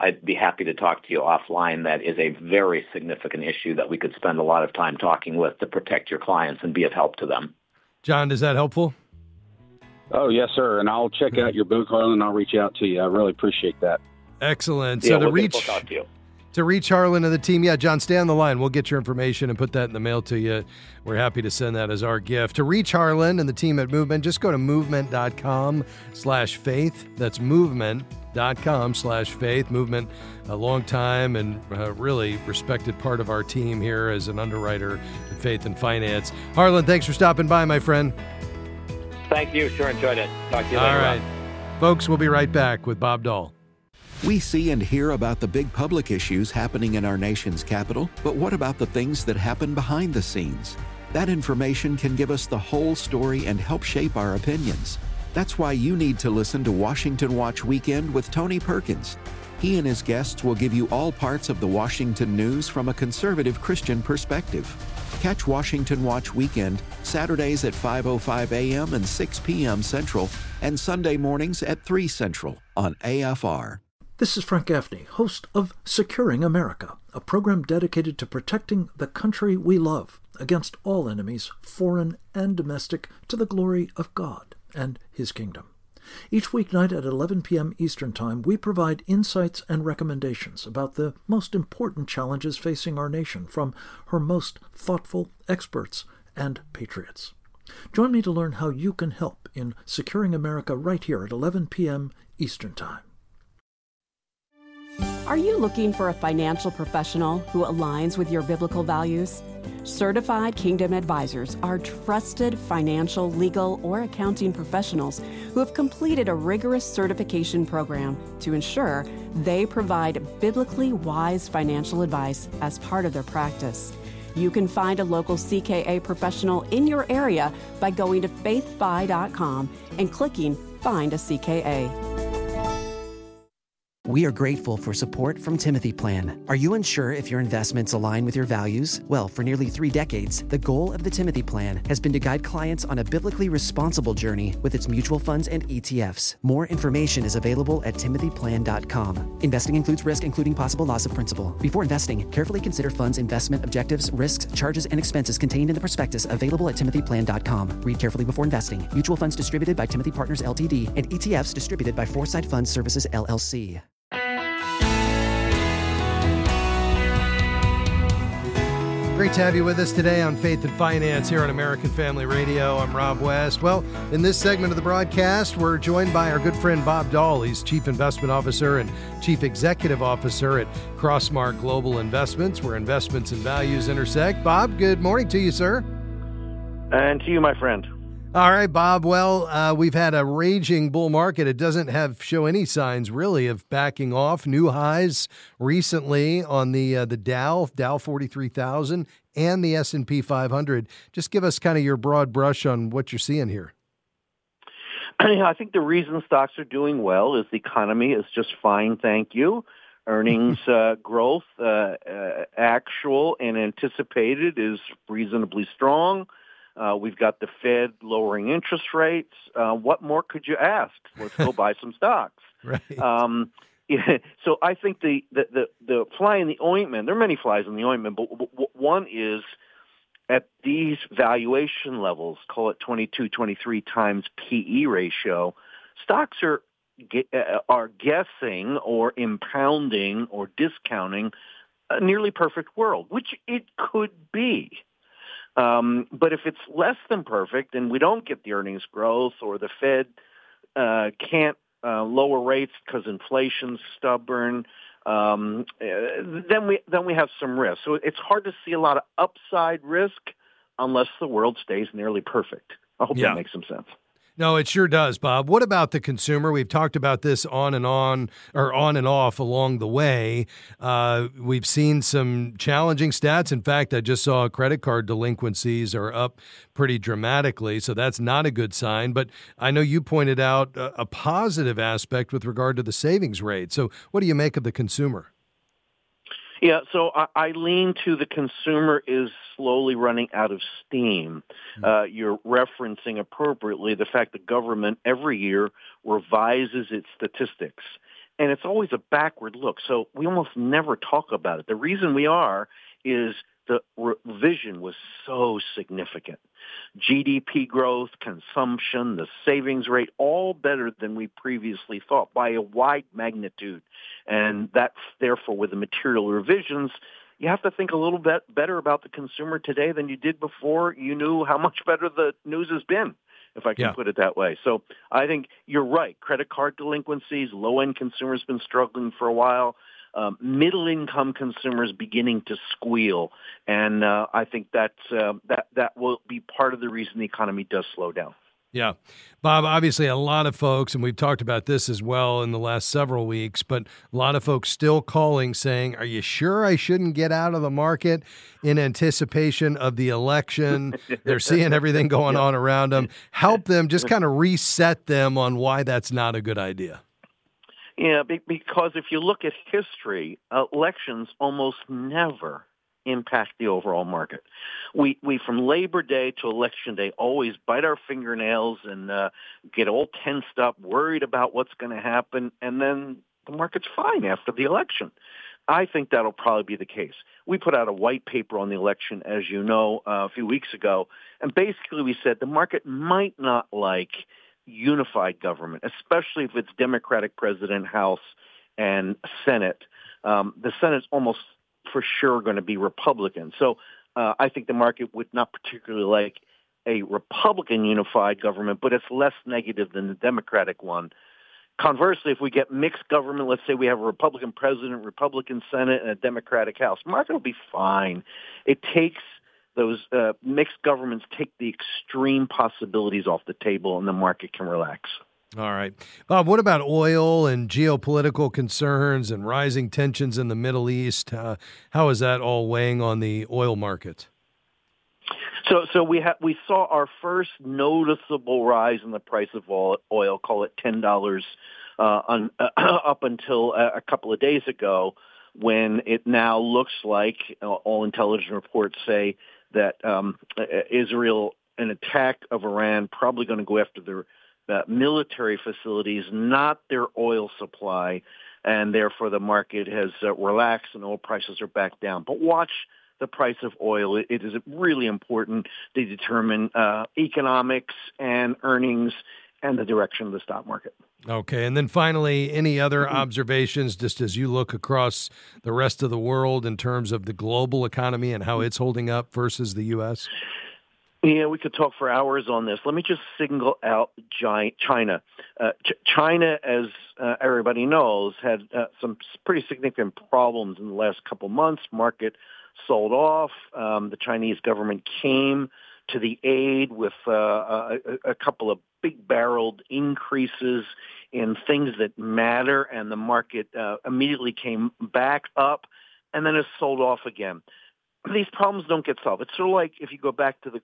B: I'd be happy to talk to you offline. That is a very significant issue that we could spend a lot of time talking with to protect your clients and be of help to them.
A: John, is that helpful?
V: Oh, yes, sir. And I'll check out your book, Harlan, and I'll reach out to you. I really appreciate that.
A: Excellent.
B: Yeah,
A: So
B: we'll get the book out to you.
A: To reach Harlan and the team, John, stay on the line. We'll get your information and put that in the mail to you. We're happy to send that as our gift. To reach Harlan and the team at Movement, just go to movement.com/faith. That's movement.com/faith. Movement, a long time and really respected part of our team here as an underwriter in faith and finance. Harlan, thanks for stopping by, my friend.
B: Thank you. Sure enjoyed it. Talk to you later.
A: All right. Folks, we'll be right back with Bob Dahl.
H: We see and hear about the big public issues happening in our nation's capital, but what about the things that happen behind the scenes? That information can give us the whole story and help shape our opinions. That's why you need to listen to Washington Watch Weekend with Tony Perkins. He and his guests will give you all parts of the Washington news from a conservative Christian perspective. Catch Washington Watch Weekend Saturdays at 5:05 a.m. and 6 p.m. Central, and Sunday mornings at 3 Central on AFR.
D: This is Frank Gaffney, host of Securing America, a program dedicated to protecting the country we love against all enemies, foreign and domestic, to the glory of God and His kingdom. Each weeknight at 11 p.m. Eastern Time, we provide insights and recommendations about the most important challenges facing our nation from her most thoughtful experts and patriots. Join me to learn how you can help in Securing America right here at 11 p.m. Eastern Time.
E: Are you looking for a financial professional who aligns with your biblical values? Certified Kingdom Advisors are trusted financial, legal, or accounting professionals who have completed a rigorous certification program to ensure they provide biblically wise financial advice as part of their practice. You can find a local CKA professional in your area by going to faithfi.com and clicking Find a CKA.
G: We are grateful for support from Timothy Plan. Are you unsure if your investments align with your values? Well, for nearly 3 decades, the goal of the Timothy Plan has been to guide clients on a biblically responsible journey with its mutual funds and ETFs. More information is available at timothyplan.com. Investing includes risk, including possible loss of principal. Before investing, carefully consider funds' investment objectives, risks, charges, and expenses contained in the prospectus available at timothyplan.com. Read carefully before investing. Mutual funds distributed by Timothy Partners Ltd. and ETFs distributed by Foresight Fund Services LLC.
A: Great to have you with us today on Faith and Finance here on American Family Radio. I'm Rob West. Well, in this segment of the broadcast, we're joined by our good friend Bob Dahl. He's Chief Investment Officer and Chief Executive Officer at Crossmark Global Investments, where investments and values intersect. Bob, good morning to you, sir.
W: And to you, my friend.
A: All right, Bob. Well, we've had a raging bull market. It doesn't show any signs really of backing off. New highs recently on the Dow 43,000 and the S&P 500. Just give us kind of your broad brush on what you're seeing here.
W: I think the reason stocks are doing well is the economy is just fine, thank you. Earnings growth, actual and anticipated, is reasonably strong. We've got the Fed lowering interest rates. What more could you ask? Let's go buy some stocks.
A: Right.
W: So I think the fly in the ointment, there are many flies in the ointment, but one is at these valuation levels, call it 22, 23 times PE ratio, stocks are guessing or impounding or discounting a nearly perfect world, which it could be. But if it's less than perfect and we don't get the earnings growth or the Fed can't lower rates because inflation's stubborn, then we have some risk. So it's hard to see a lot of upside risk unless the world stays nearly perfect. I hope that makes some sense.
A: No, it sure does, Bob. What about the consumer? We've talked about this on and off along the way. We've seen some challenging stats. In fact, I just saw credit card delinquencies are up pretty dramatically, so that's not a good sign. But I know you pointed out a positive aspect with regard to the savings rate. So what do you make of the consumer?
W: Yeah, so I lean to the consumer is slowly running out of steam. You're referencing appropriately the fact the government every year revises its statistics. And it's always a backward look. So we almost never talk about it. The reason we are is the revision was so significant. GDP growth, consumption, the savings rate, all better than we previously thought by a wide magnitude. And that, therefore, with the material revisions, you have to think a little bit better about the consumer today than you did before you knew how much better the news has been, if I can put it that way. So I think you're right. Credit card delinquencies, low-end consumers been struggling for a while. Middle-income consumers beginning to squeal, and I think that will be part of the reason the economy does slow down.
A: Yeah. Bob, obviously a lot of folks, and we've talked about this as well in the last several weeks, but a lot of folks still calling saying, are you sure I shouldn't get out of the market in anticipation of the election? They're seeing everything going on around them. Help them, just kind of reset them on why that's not a good idea.
W: Yeah, because if you look at history, elections almost never impact the overall market. We from Labor Day to Election Day always bite our fingernails and get all tensed up, worried about what's going to happen, and then the market's fine after the election. I think that'll probably be the case. We put out a white paper on the election, as you know, a few weeks ago, and basically we said the market might not like unified government, especially if it's Democratic president, House, and Senate. The Senate's almost for sure going to be Republican. So I think the market would not particularly like a Republican unified government, but it's less negative than the Democratic one. Conversely, if we get mixed government, let's say we have a Republican president, Republican Senate, and a Democratic House, the market will be fine. It takes those mixed governments take the extreme possibilities off the table and the market can relax.
A: All right. Bob, what about oil and geopolitical concerns and rising tensions in the Middle East? How is that all weighing on the oil market?
W: So we saw our first noticeable rise in the price of oil, call it $10 up until a couple of days ago, when it now looks like all intelligence reports say that Israel, an attack of Iran, probably going to go after their military facilities, not their oil supply, and therefore the market has relaxed and oil prices are back down. But watch the price of oil. It is really important to determine economics and earnings and the direction of the stock market.
A: Okay. And then finally, any other observations just as you look across the rest of the world in terms of the global economy and how it's holding up versus the U.S.?
W: Yeah, we could talk for hours on this. Let me just single out China. China, as everybody knows, had some pretty significant problems in the last couple months. Market sold off. The Chinese government came to the aid with a couple of big-barreled increases in things that matter, and the market immediately came back up and then it sold off again. These problems don't get solved. It's sort of like if you go back to the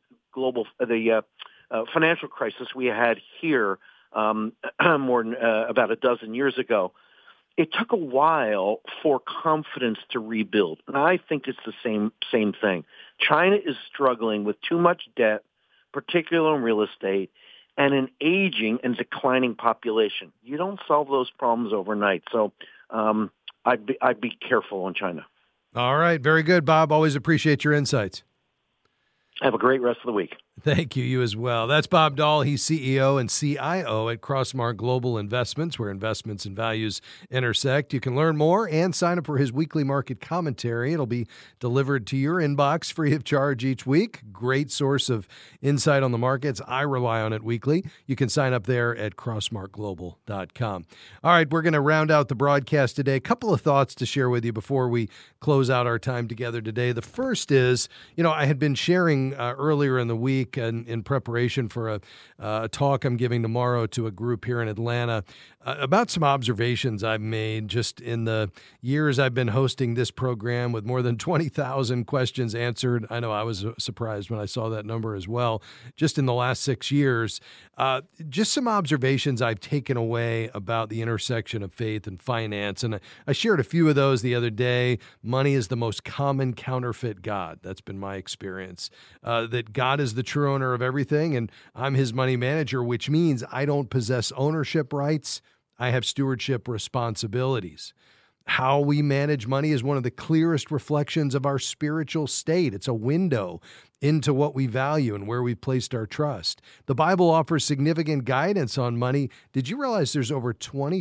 W: financial crisis we had here more than about a dozen years ago. It took a while for confidence to rebuild, and I think it's the same thing. China is struggling with too much debt, particularly in real estate, and an aging and declining population. You don't solve those problems overnight, so I'd be careful on China.
A: All right. Very good, Bob. Always appreciate your insights.
W: Have a great rest of the week.
A: Thank you. You as well. That's Bob Dahl. He's CEO and CIO at Crossmark Global Investments, where investments and values intersect. You can learn more and sign up for his weekly market commentary. It'll be delivered to your inbox free of charge each week. Great source of insight on the markets. I rely on it weekly. You can sign up there at crossmarkglobal.com. All right, we're going to round out the broadcast today. A couple of thoughts to share with you before we close out our time together today. The first is, I had been sharing earlier in the week in preparation for a talk I'm giving tomorrow to a group here in Atlanta about some observations I've made just in the years I've been hosting this program with more than 20,000 questions answered. I know I was surprised when I saw that number as well, just in the last 6 years. Just some observations I've taken away about the intersection of faith and finance. And I shared a few of those the other day. Money is the most common counterfeit God. That's been my experience. That God is the true owner of everything, and I'm his money manager, which means I don't possess ownership rights. I have stewardship responsibilities. How we manage money is one of the clearest reflections of our spiritual state. It's a window into what we value and where we've placed our trust. The Bible offers significant guidance on money. Did you realize there's over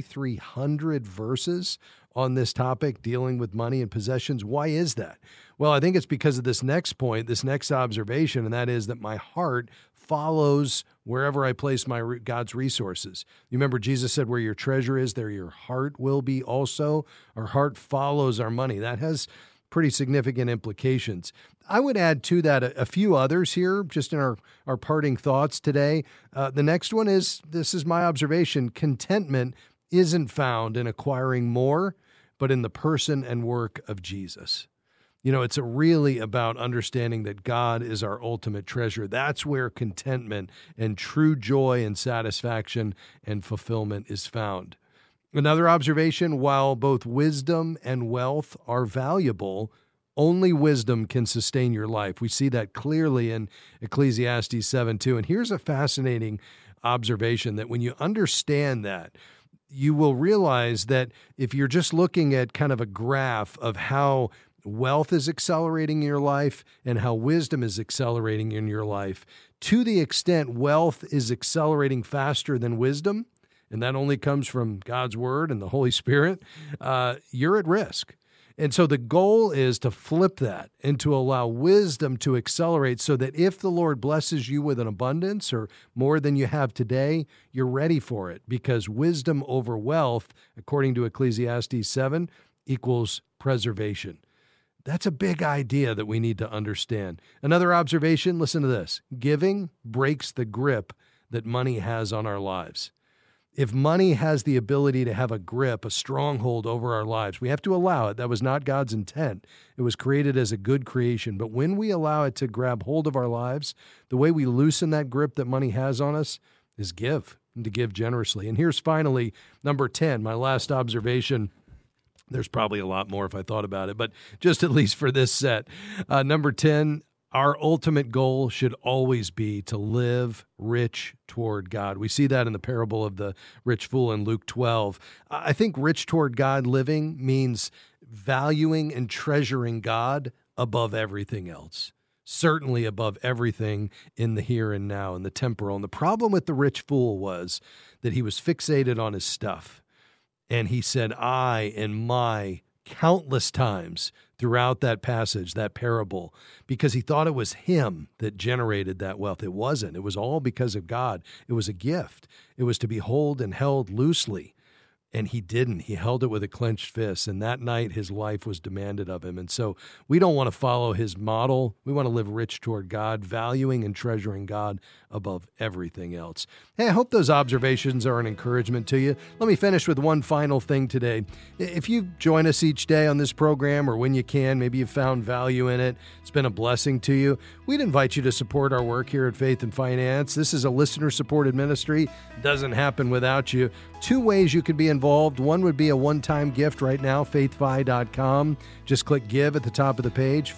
A: 2,300 verses on this topic dealing with money and possessions? Why is that? Well, I think it's because of this next point, this next observation, and that is that my heart follows wherever I place God's resources. You remember Jesus said, where your treasure is, there your heart will be also. Our heart follows our money. That has pretty significant implications. I would add to that a few others here, just in our parting thoughts today. The next one is, this is my observation, contentment isn't found in acquiring more, but in the person and work of Jesus. You know, it's really about understanding that God is our ultimate treasure. That's where contentment and true joy and satisfaction and fulfillment is found. Another observation, while both wisdom and wealth are valuable, only wisdom can sustain your life. We see that clearly in Ecclesiastes 7:2. And here's a fascinating observation, that when you understand that, you will realize that if you're just looking at kind of a graph of how wealth is accelerating in your life and how wisdom is accelerating in your life, to the extent wealth is accelerating faster than wisdom, and that only comes from God's Word and the Holy Spirit, you're at risk. And so the goal is to flip that and to allow wisdom to accelerate, so that if the Lord blesses you with an abundance or more than you have today, you're ready for it, because wisdom over wealth, according to Ecclesiastes 7, equals preservation. That's a big idea that we need to understand. Another observation, listen to this. Giving breaks the grip that money has on our lives. If money has the ability to have a grip, a stronghold over our lives, we have to allow it. That was not God's intent. It was created as a good creation. But when we allow it to grab hold of our lives, the way we loosen that grip that money has on us is give, and to give generously. And here's finally number 10, my last observation. There's probably a lot more if I thought about it, but just at least for this set. Number 10, our ultimate goal should always be to live rich toward God. We see that in the parable of the rich fool in Luke 12. I think rich toward God living means valuing and treasuring God above everything else. Certainly above everything in the here and now, in the temporal. And the problem with the rich fool was that he was fixated on his stuff. And he said, I and my, countless times throughout that passage, that parable, because he thought it was him that generated that wealth. It wasn't. It was all because of God. It was a gift. It was to be held and held loosely. And he didn't. He held it with a clenched fist. And that night, his life was demanded of him. And so we don't want to follow his model. We want to live rich toward God, valuing and treasuring God above everything else. Hey, I hope those observations are an encouragement to you. Let me finish with one final thing today. If you join us each day on this program, or when you can, maybe you've found value in it, it's been a blessing to you, we'd invite you to support our work here at Faith and Finance. This is a listener-supported ministry. It doesn't happen without you. 2 ways you could be involved. One would be a one-time gift right now, faithfi.com. Just click give at the top of the page,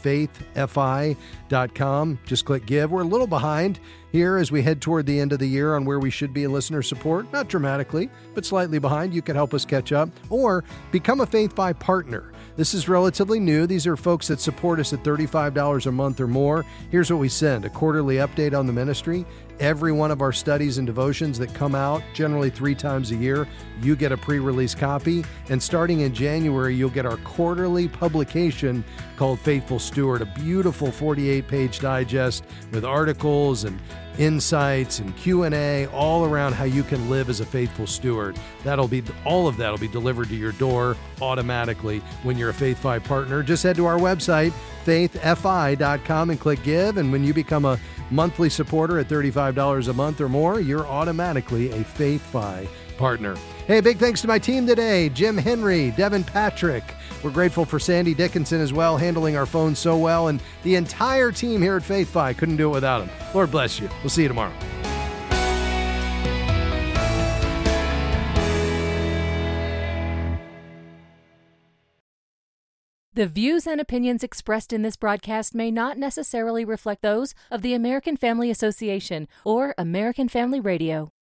A: faithfi.com. Just click give. We're a little behind here as we head toward the end of the year on where we should be in listener support. Not dramatically, but slightly behind. You could help us catch up, or become a FaithFi partner. This is relatively new. These are folks that support us at $35 a month or more. Here's what we send: a quarterly update on the ministry. Every one of our studies and devotions that come out, generally 3 times a year, you get a pre-release copy. And starting in January, you'll get our quarterly publication called Faithful Steward, a beautiful 48-page digest with articles and insights and Q&A all around how you can live as a faithful steward. All of that will be delivered to your door automatically when you're a FaithFi partner. Just head to our website, faithfi.com, and click give. And when you become a monthly supporter at $35 a month or more, you're automatically a FaithFi partner. Hey, big thanks to my team today: Jim Henry, Devin Patrick. We're grateful for Sandy Dickinson as well, handling our phones so well, and the entire team here at FaithFi. Couldn't do it without him. Lord bless you. We'll see you tomorrow.
F: The views and opinions expressed in this broadcast may not necessarily reflect those of the American Family Association or American Family Radio.